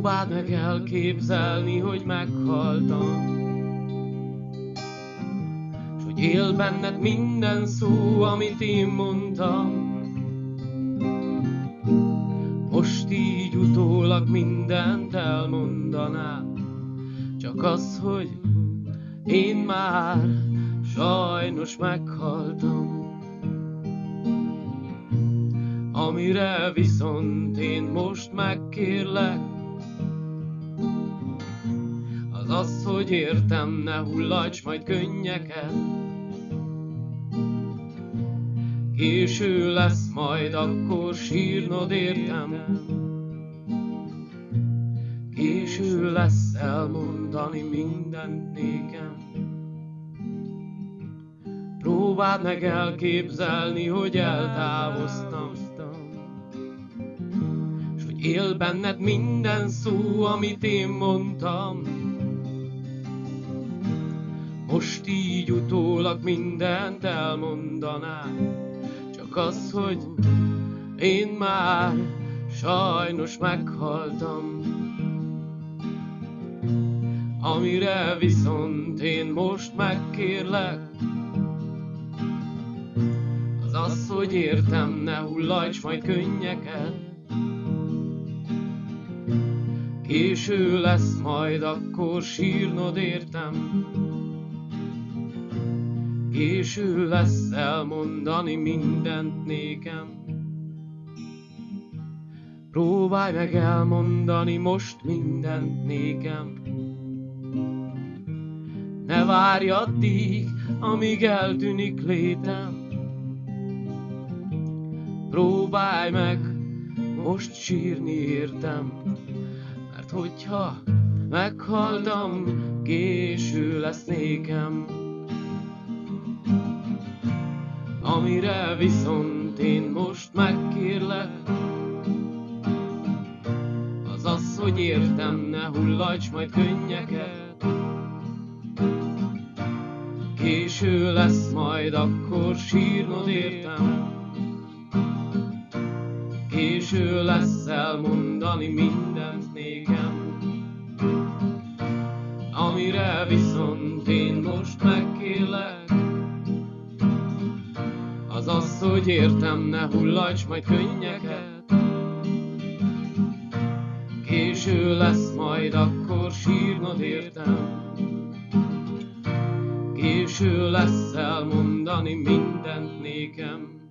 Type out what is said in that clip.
Próbáld meg elképzelni, hogy meghaltam, s hogy él benned minden szó, amit én mondtam. Most így utólag mindent elmondanám, csak az, hogy én már sajnos meghaltam. Amire viszont én most megkérlek, az az, hogy értem, ne hullajts majd könnyeket. Késő lesz majd, akkor sírnod értem. Késő lesz elmondani mindent nékem. Próbáld meg elképzelni, hogy eltávoztam, s hogy él benned minden szó, amit én mondtam. Most így utólag mindent elmondanám, csak az, hogy én már sajnos meghaltam. Amire viszont én most megkérlek, az az, hogy értem, ne hullajts majd könnyeket. Késő lesz majd, akkor sírnod értem. Késő lesz elmondani mindent nékem. Próbálj meg elmondani most mindent nékem. Ne várj addig, amíg eltűnik létem. Próbálj meg most sírni értem, mert hogyha meghaltam, késő lesz nékem. Amire viszont én most megkérlek, az az, hogy értem, ne hullajts majd könnyeket. Késő lesz majd, akkor sírnod értem. Késő lesz elmondani mindent nékem. Amire viszont én most megkérlek, az az, hogy értem, ne hullajts majd könnyeket. Késő lesz majd, akkor sírnod értem. Késő lesz elmondani mindent nékem.